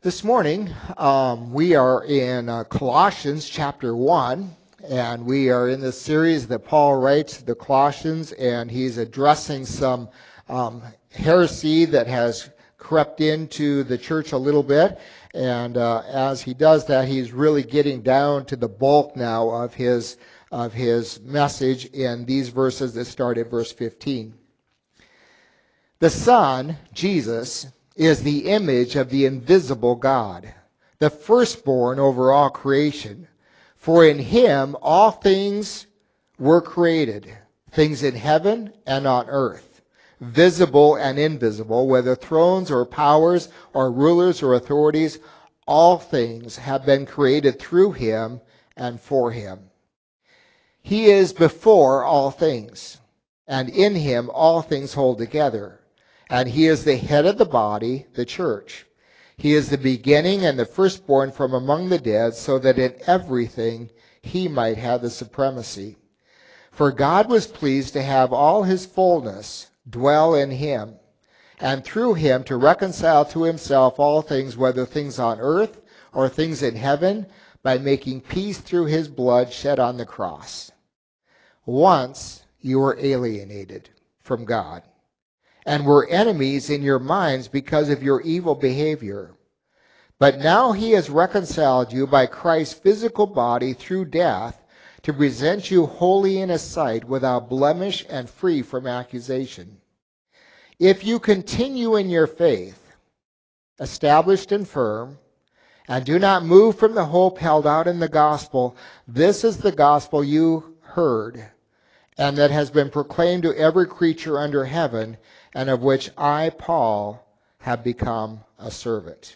This morning, we are in Colossians chapter 1, and we are in this series that Paul writes to the Colossians, and he's addressing some heresy that has crept into the church a little bit. And as he does that, he's really getting down to the bulk now of his message in these verses that start at verse 15. The Son, Jesus, is the image of the invisible God, the firstborn over all creation. For in him all things were created, things in heaven and on earth, visible and invisible, whether thrones or powers or rulers or authorities, all things have been created through him and for him. He is before all things, and in him all things hold together. And he is the head of the body, the church. He is the beginning and the firstborn from among the dead, so that in everything he might have the supremacy. For God was pleased to have all his fullness dwell in him, and through him to reconcile to himself all things, whether things on earth or things in heaven, by making peace through his blood shed on the cross. Once you were alienated from God, and were enemies in your minds because of your evil behavior. But now he has reconciled you by Christ's physical body through death to present you holy in his sight, without blemish and free from accusation. If you continue in your faith, established and firm, and do not move from the hope held out in the gospel, this is the gospel you heard, and that has been proclaimed to every creature under heaven, and of which I, Paul, have become a servant.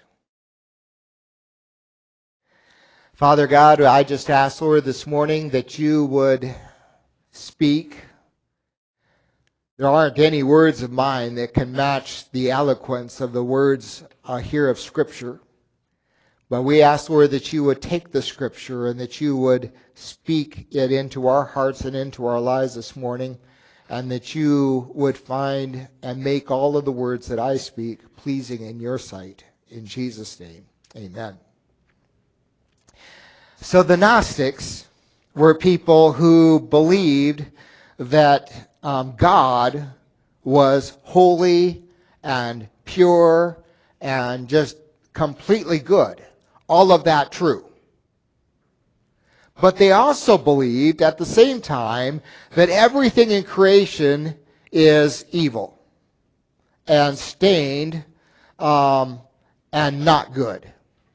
Father God, I just ask, Lord, this morning that you would speak. There aren't any words of mine that can match the eloquence of the words here of Scripture. But we ask, Lord, that you would take the Scripture and that you would speak it into our hearts and into our lives this morning, and that you would find and make all of the words that I speak pleasing in your sight. In Jesus' name, amen. So the Gnostics were people who believed that God was holy and pure and just completely good. All of that true. But they also believed at the same time that everything in creation is evil and stained and not good.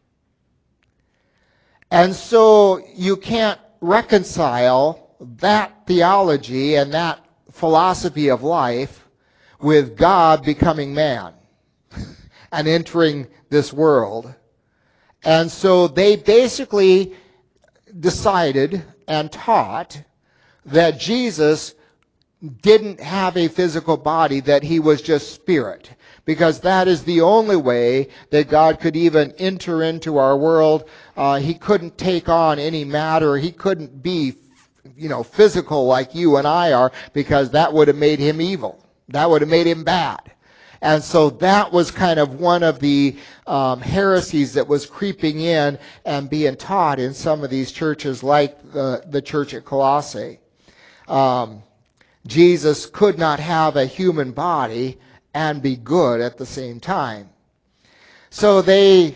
And so you can't reconcile that theology and that philosophy of life with God becoming man and entering this world. And so they basically decided and taught that Jesus didn't have a physical body, that he was just spirit, because that is the only way that God could even enter into our world. He couldn't take on any matter. He couldn't be, physical like you and I are, because that would have made him evil. That would have made him bad. And so that was kind of one of the heresies that was creeping in and being taught in some of these churches, like the church at Colossae. Jesus could not have a human body and be good at the same time. So they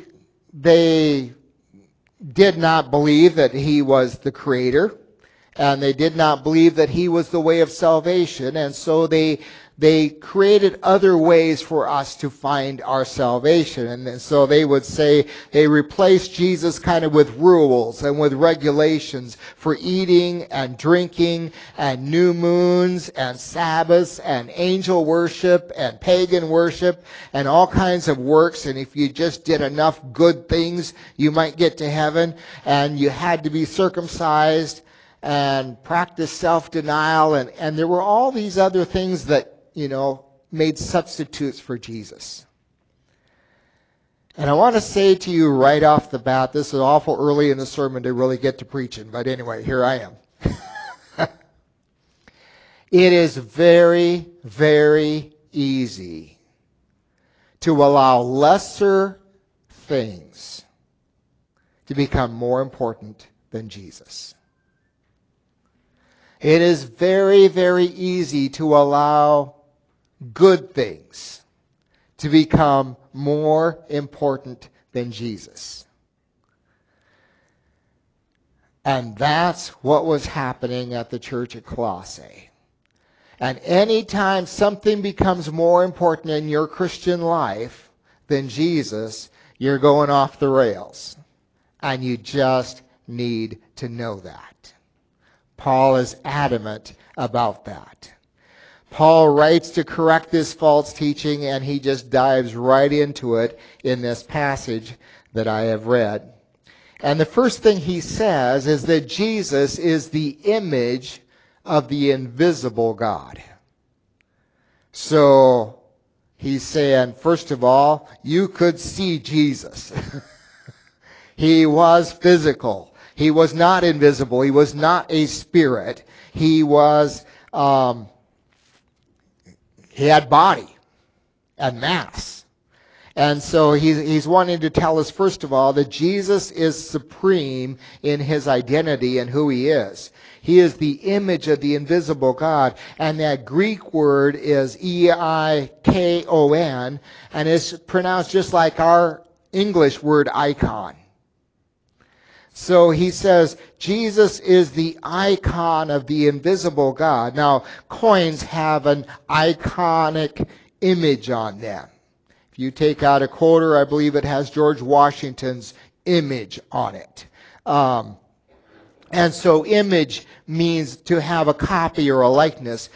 did not believe that he was the creator, and they did not believe that he was the way of salvation, and so they created other ways for us to find our salvation. And so they would say they replaced Jesus kind of with rules and with regulations for eating and drinking and new moons and Sabbaths and angel worship and pagan worship and all kinds of works. And if you just did enough good things, you might get to heaven. And you had to be circumcised and practice self-denial. And there were all these other things that made substitutes for Jesus. And I want to say to you right off the bat, this is awful early in the sermon to really get to preaching, but anyway, here I am. It is very, very easy to allow lesser things to become more important than Jesus. It is very, very easy to allow good things to become more important than Jesus. And that's what was happening at the church at Colossae. And anytime something becomes more important in your Christian life than Jesus, you're going off the rails. And you just need to know that. Paul is adamant about that. Paul writes to correct this false teaching, and he just dives right into it in this passage that I have read. And the first thing he says is that Jesus is the image of the invisible God. So he's saying, first of all, you could see Jesus. He was physical. He was not invisible. He was not a spirit. He was, he had body and mass. And so he's wanting to tell us, first of all, that Jesus is supreme in his identity and who he is. He is the image of the invisible God. And that Greek word is eikon, and it's pronounced just like our English word icon. So he says, Jesus is the icon of the invisible God. Now, coins have an iconic image on them. If you take out a quarter, I believe it has George Washington's image on it. And so image means to have a copy or a likeness.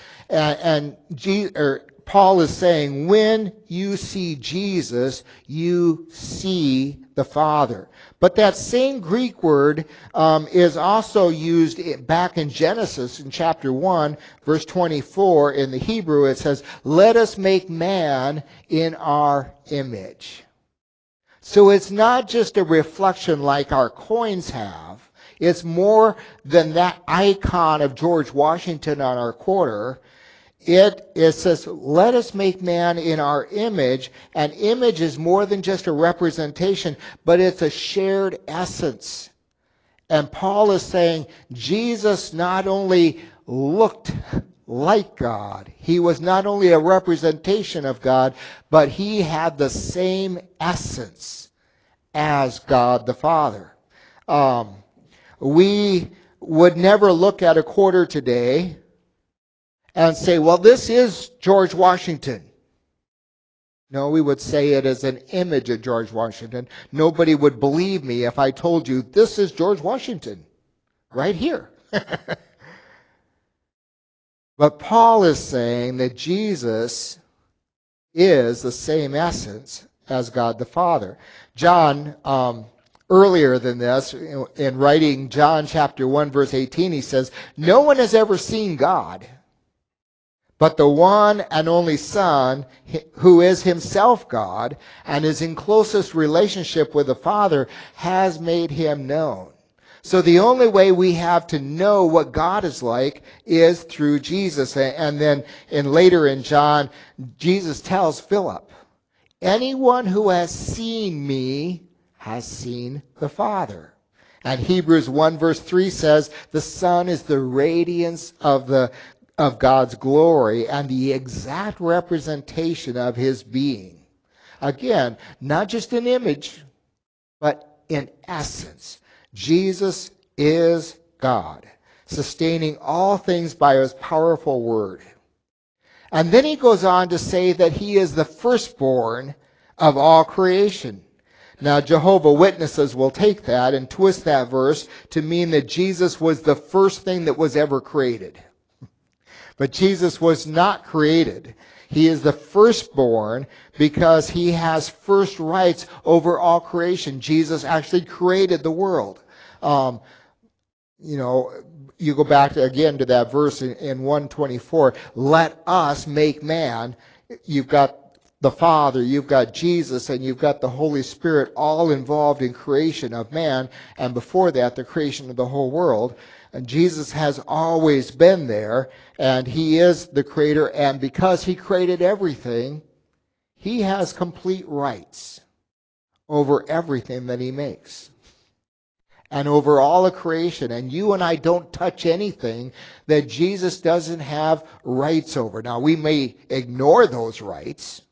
Paul is saying, when you see Jesus, you see the Father. But that same Greek word is also used back in Genesis in chapter 1, verse 24. In the Hebrew, it says, let us make man in our image. So it's not just a reflection like our coins have. It's more than that icon of George Washington on our quarter. It says, let us make man in our image. An image is more than just a representation, but it's a shared essence. And Paul is saying Jesus not only looked like God, he was not only a representation of God, but he had the same essence as God the Father. We would never look at a quarter today and say, well, this is George Washington. No, we would say it as an image of George Washington. Nobody would believe me if I told you, this is George Washington, right here. But Paul is saying that Jesus is the same essence as God the Father. John, earlier than this, in writing John chapter 1, verse 18, he says, no one has ever seen God, but the one and only Son, who is himself God and is in closest relationship with the Father, has made him known. So the only way we have to know what God is like is through Jesus. And then later in John, Jesus tells Philip, anyone who has seen me has seen the Father. And Hebrews 1 verse 3 says, the Son is the radiance of God's glory and the exact representation of his being. Again, not just an image, but in essence. Jesus is God, sustaining all things by his powerful word. And then he goes on to say that he is the firstborn of all creation. Now, Jehovah's Witnesses will take that and twist that verse to mean that Jesus was the first thing that was ever created. But Jesus was not created. He is the firstborn because he has first rights over all creation. Jesus actually created the world. You go back again to that verse in 124. Let us make man. You've got the Father, you've got Jesus, and you've got the Holy Spirit all involved in creation of man. And before that, the creation of the whole world. And Jesus has always been there, and he is the creator. And because he created everything, he has complete rights over everything that he makes and over all of creation. And you and I don't touch anything that Jesus doesn't have rights over. Now, we may ignore those rights.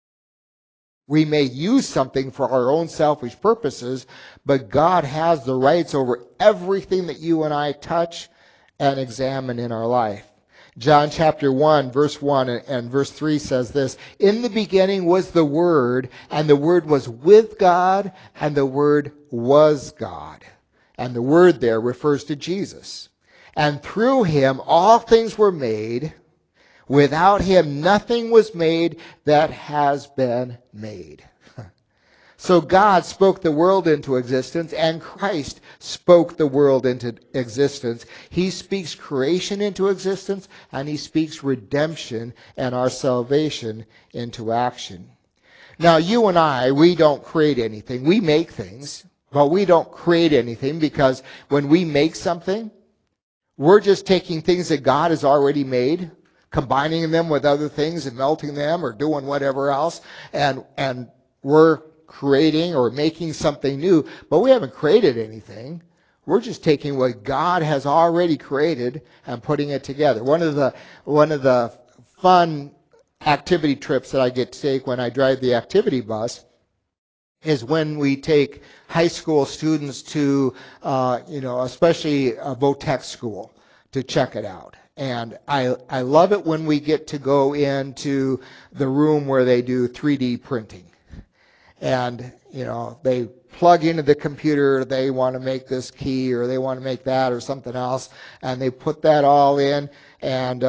We may use something for our own selfish purposes, but God has the rights over everything that you and I touch and examine in our life. John chapter 1, verse 1 and verse 3 says this, "In the beginning was the Word, and the Word was with God, and the Word was God." And the Word there refers to Jesus. "And through him all things were made. Without him nothing was made that has been made." So God spoke the world into existence, and Christ spoke the world into existence. He speaks creation into existence, and he speaks redemption and our salvation into action. Now, you and I, we don't create anything. We make things, but we don't create anything, because when we make something, we're just taking things that God has already made, combining them with other things and melting them or doing whatever else, and we're creating or making something new, but we haven't created anything. We're just taking what God has already created and putting it together. One of the fun activity trips that I get to take when I drive the activity bus is when we take high school students to, especially a Votech school, to check it out. And I love it when we get to go into the room where they do 3D printing. And, they plug into the computer, they want to make this key or they want to make that or something else, and they put that all in, and,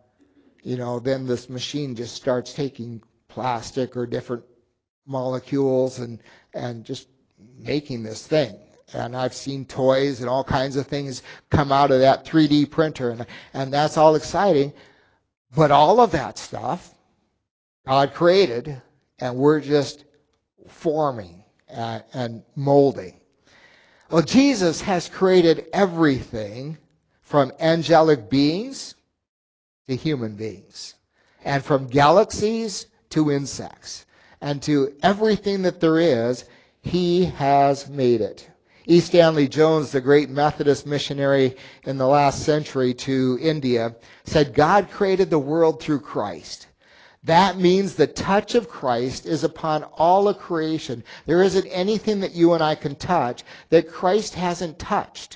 then this machine just starts taking plastic or different molecules and just making this thing. And I've seen toys and all kinds of things come out of that 3D printer, and that's all exciting. But all of that stuff God created, and we're just forming and molding. Well, Jesus has created everything from angelic beings to human beings, and from galaxies to insects, and to everything that there is, he has made it. E. Stanley Jones, the great Methodist missionary in the last century to India, said, "God created the world through Christ. That means the touch of Christ is upon all of creation. There isn't anything that you and I can touch that Christ hasn't touched.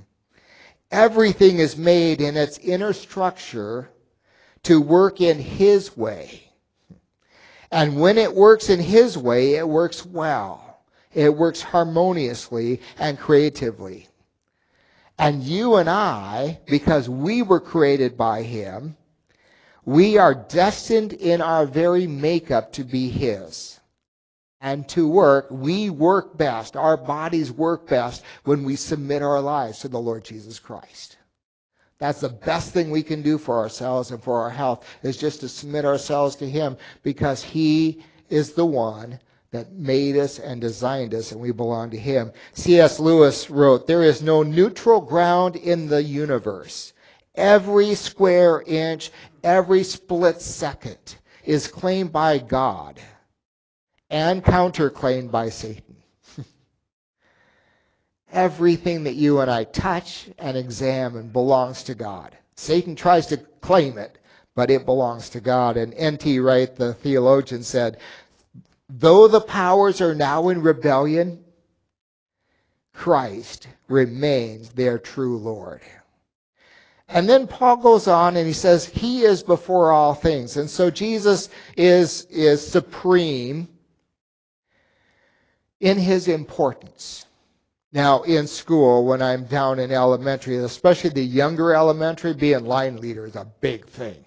Everything is made in its inner structure to work in his way. And when it works in his way, it works well. It works harmoniously and creatively. And you and I, because we were created by him, we are destined in our very makeup to be his. And to work, we work best, our bodies work best when we submit our lives to the Lord Jesus Christ. That's the best thing we can do for ourselves and for our health, is just to submit ourselves to him, because he is the one that made us and designed us, and we belong to him. C.S. Lewis wrote, "There is no neutral ground in the universe. Every square inch, every split second is claimed by God and counterclaimed by Satan." Everything that you and I touch and examine belongs to God. Satan tries to claim it, but it belongs to God. And N.T. Wright, the theologian, said, "Though the powers are now in rebellion, Christ remains their true Lord." And then Paul goes on and he says, he is before all things. And so Jesus is supreme in his importance. Now, in school, when I'm down in elementary, especially the younger elementary, being line leader is a big thing.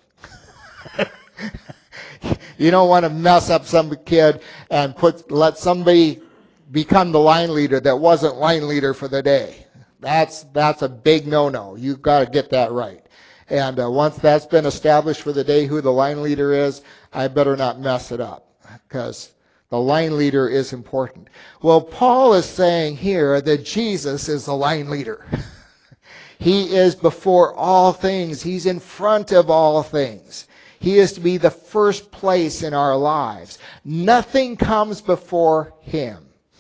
You don't want to mess up some kid and let somebody become the line leader that wasn't line leader for the day. That's a big no-no. You've got to get that right. And once that's been established for the day, who the line leader is, I better not mess it up, because the line leader is important. Well, Paul is saying here that Jesus is the line leader. He is before all things. He's in front of all things. He is to be the first place in our lives. Nothing comes before him.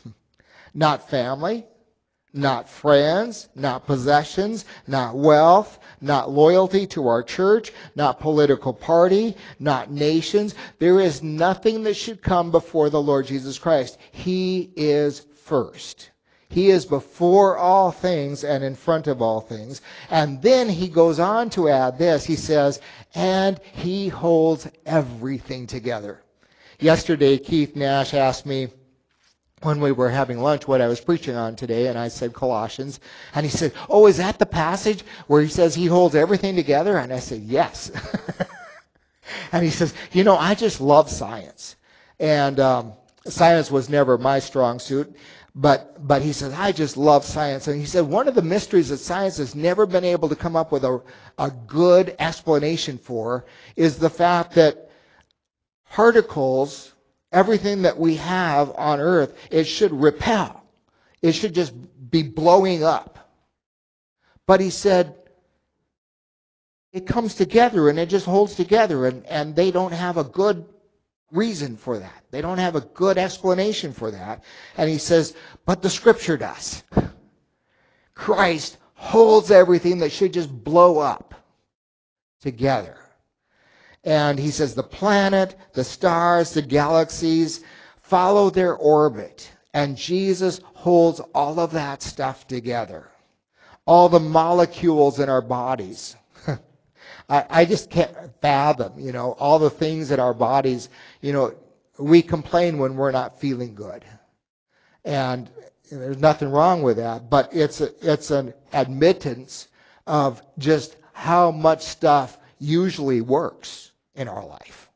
Not family, not friends, not possessions, not wealth, not loyalty to our church, not political party, not nations. There is nothing that should come before the Lord Jesus Christ. He is first. He is before all things and in front of all things. And then he goes on to add this. He says, and he holds everything together. Yesterday, Keith Nash asked me when we were having lunch what I was preaching on today, and I said Colossians. And he said, oh, is that the passage where he says he holds everything together? And I said, yes. And he says, I just love science. And science was never my strong suit. But he says, I just love science. And he said, one of the mysteries that science has never been able to come up with a good explanation for is the fact that particles, everything that we have on earth, it should repel. It should just be blowing up. But he said, it comes together and it just holds together, and they don't have a good reason for that. They don't have a good explanation for that. And he says, but the Scripture does. Christ holds everything that should just blow up together. And he says the planet, the stars, the galaxies follow their orbit. And Jesus holds all of that stuff together. All the molecules in our bodies. I just can't fathom, all the things in our bodies. We complain when we're not feeling good. And there's nothing wrong with that. But it's an admittance of just how much stuff usually works in our life.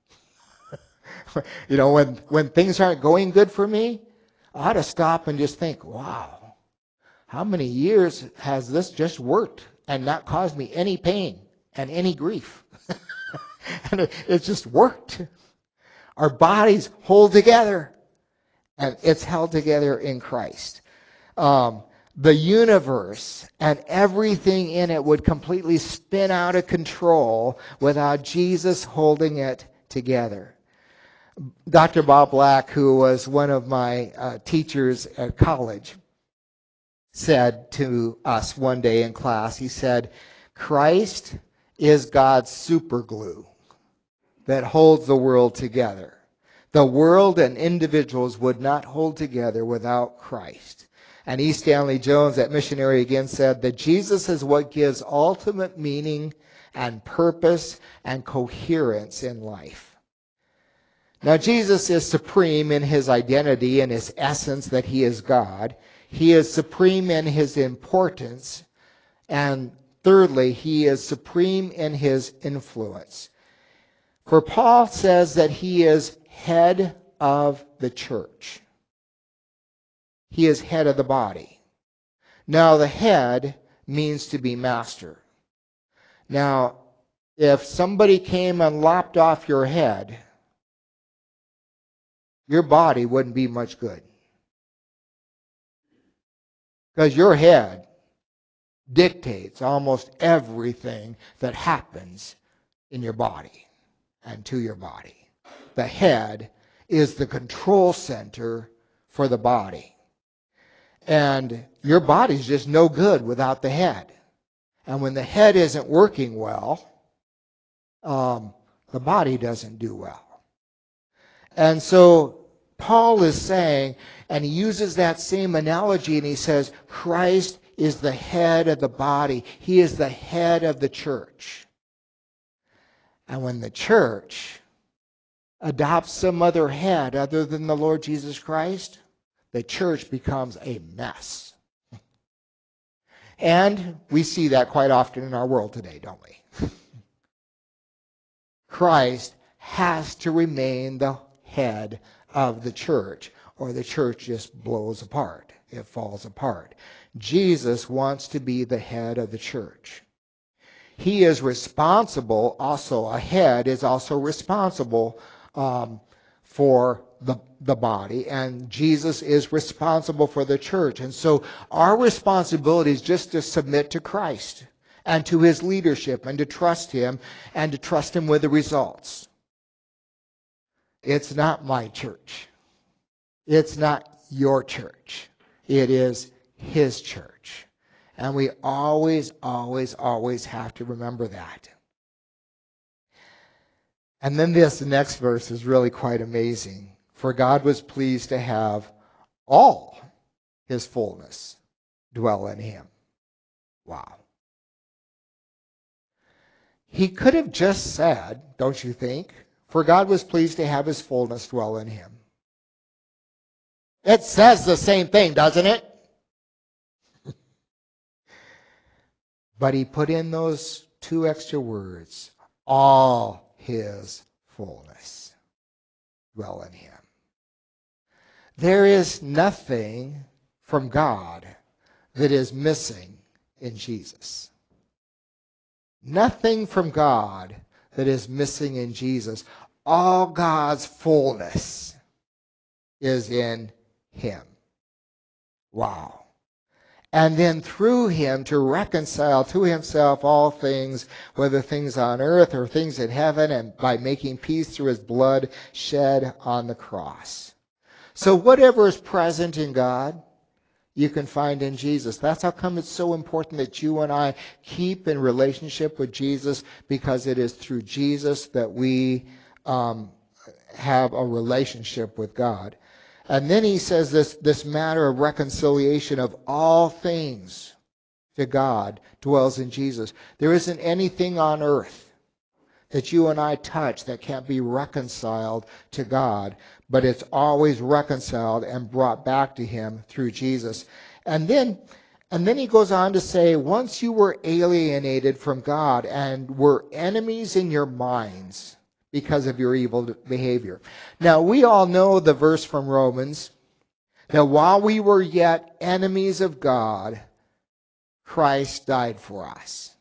When things aren't going good for me, I ought to stop and just think, wow, how many years has this just worked and not caused me any pain and any grief? And it's just worked. Our bodies hold together, and it's held together in Christ. The universe and everything in it would completely spin out of control without Jesus holding it together. Dr. Bob Black, who was one of my teachers at college, said to us one day in class, he said, Christ is God's super glue that holds the world together. The world and individuals would not hold together without Christ. And E. Stanley Jones, that missionary, again said that Jesus is what gives ultimate meaning and purpose and coherence in life. Now, Jesus is supreme in his identity and his essence that he is God. He is supreme in his importance. And thirdly, he is supreme in his influence. For Paul says that he is head of the church. He is head of the body. Now, the head means to be master. Now, if somebody came and lopped off your head, your body wouldn't be much good. Because your head dictates almost everything that happens in your body and to your body. The head is the control center for the body. And your body's just no good without the head. And when the head isn't working well, the body doesn't do well. And so Paul is saying, and he uses that same analogy, and he says, Christ is the head of the body. He is the head of the church. And when the church adopts some other head other than the Lord Jesus Christ, the church becomes a mess. And we see that quite often in our world today, don't we? Christ has to remain the head of the church, or the church just blows apart. It falls apart. Jesus wants to be the head of the church. He is responsible, also a head is also responsible for the body, and Jesus is responsible for the church. And so our responsibility is just to submit to Christ and to his leadership and to trust him with the results. It's not my church. It's not your church. It is his church. And we always, always, always have to remember that. And then this next verse is really quite amazing. For God was pleased to have all his fullness dwell in him. Wow. He could have just said, don't you think? For God was pleased to have his fullness dwell in him. It says the same thing, doesn't it? But he put in those two extra words, all his fullness dwell in him. There is nothing from God that is missing in Jesus. Nothing from God that is missing in Jesus. All God's fullness is in him. Wow. And then through him to reconcile to himself all things, whether things on earth or things in heaven, and by making peace through his blood shed on the cross. So whatever is present in God, you can find in Jesus. That's how come it's so important that you and I keep in relationship with Jesus, because it is through Jesus that we have a relationship with God. And then he says this matter of reconciliation of all things to God dwells in Jesus. There isn't anything on earth that you and I touch that can't be reconciled to God, but it's always reconciled and brought back to him through Jesus. And then he goes on to say, once you were alienated from God and were enemies in your minds because of your evil behavior. Now, we all know the verse from Romans, that while we were yet enemies of God, Christ died for us.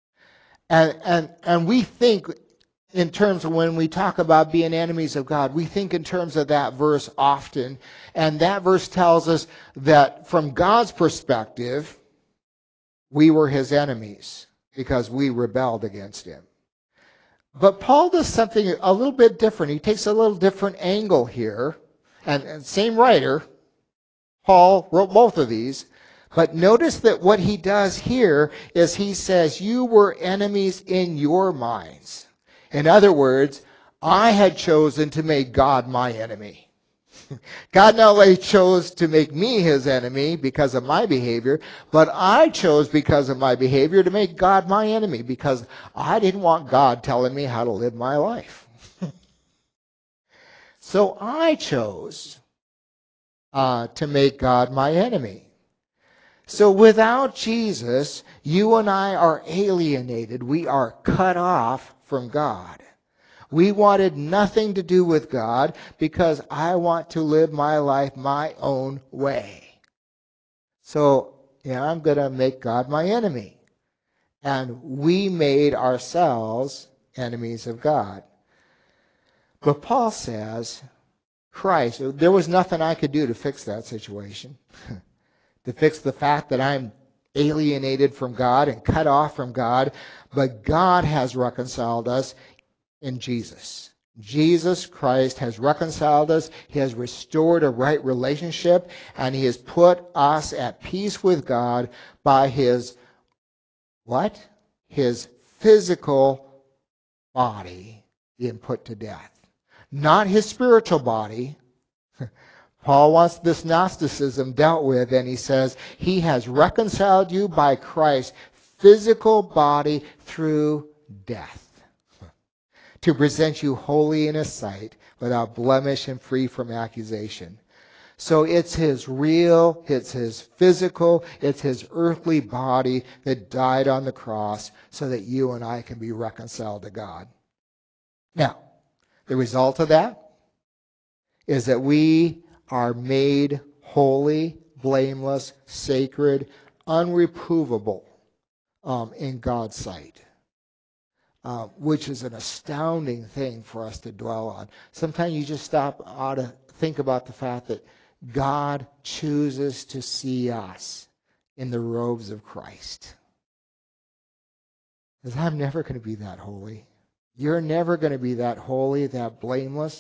And we think in terms of, when we talk about being enemies of God, we think in terms of that verse often. And that verse tells us that from God's perspective, we were his enemies because we rebelled against him. But Paul does something a little bit different. He takes a little different angle here. And same writer, Paul wrote both of these. But notice that what he does here is he says, you were enemies in your minds. In other words, I had chosen to make God my enemy. God not only chose to make me his enemy because of my behavior, but I chose because of my behavior to make God my enemy, because I didn't want God telling me how to live my life. So I chose to make God my enemy. So without Jesus, you and I are alienated. We are cut off from God. We wanted nothing to do with God because I want to live my life my own way. So, I'm going to make God my enemy. And we made ourselves enemies of God. But Paul says, Christ, there was nothing I could do to fix that situation. To fix the fact that I'm alienated from God and cut off from God. But God has reconciled us in Jesus. Jesus Christ has reconciled us. He has restored a right relationship, and he has put us at peace with God by his what? His physical body being put to death. Not his spiritual body. Paul wants this Gnosticism dealt with, and he says he has reconciled you by Christ's physical body through death, to present you holy in his sight, without blemish and free from accusation. So it's his real, it's his physical, it's his earthly body that died on the cross so that you and I can be reconciled to God. Now, the result of that is that we are made holy, blameless, sacred, unreprovable in God's sight. Which is an astounding thing for us to dwell on. Sometimes you just ought to think about the fact that God chooses to see us in the robes of Christ. Because I'm never going to be that holy. You're never going to be that holy, that blameless.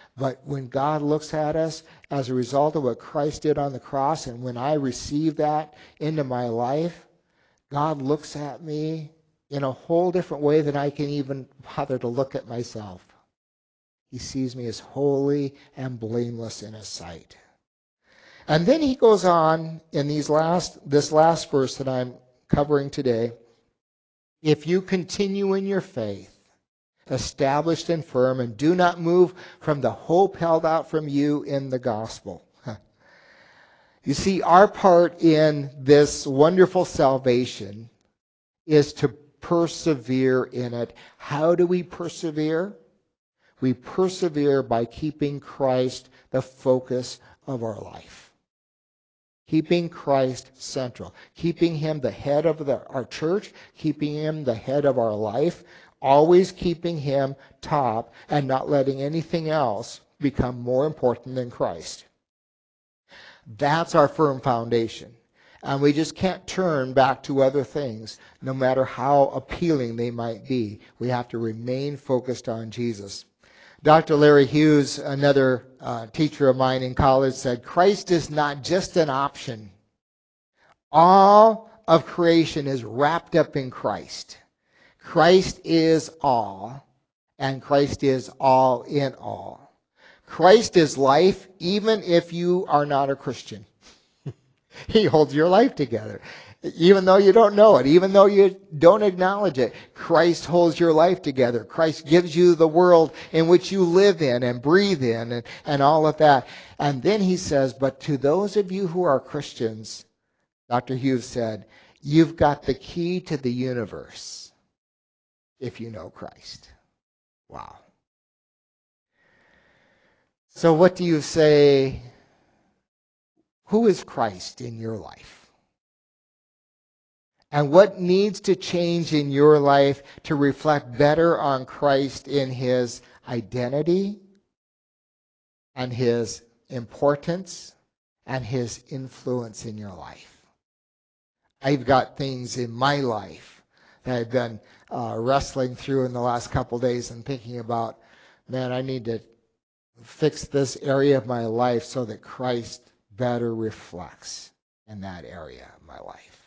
But when God looks at us as a result of what Christ did on the cross, and when I receive that into my life, God looks at me in a whole different way than I can even bother to look at myself. He sees me as holy and blameless in his sight. And then he goes on in this last verse that I'm covering today. If you continue in your faith, established and firm, and do not move from the hope held out from you in the gospel. You see, our part in this wonderful salvation is to persevere in it. How do we persevere? We persevere by keeping Christ the focus of our life. Keeping Christ central. Keeping him the head of our church. Keeping him the head of our life. Always keeping him top and not letting anything else become more important than Christ. That's our firm foundation. And we just can't turn back to other things, no matter how appealing they might be. We have to remain focused on Jesus. Dr. Larry Hughes, another teacher of mine in college, said, Christ is not just an option. All of creation is wrapped up in Christ. Christ is all, and Christ is all in all. Christ is life, even if you are not a Christian. He holds your life together. Even though you don't know it, even though you don't acknowledge it, Christ holds your life together. Christ gives you the world in which you live in and breathe in and all of that. And then he says, but to those of you who are Christians, Dr. Hughes said, you've got the key to the universe if you know Christ. Wow. So what do you say? Who is Christ in your life? And what needs to change in your life to reflect better on Christ in his identity and his importance and his influence in your life? I've got things in my life that I've been wrestling through in the last couple of days and thinking about, man, I need to fix this area of my life so that Christ better reflects in that area of my life.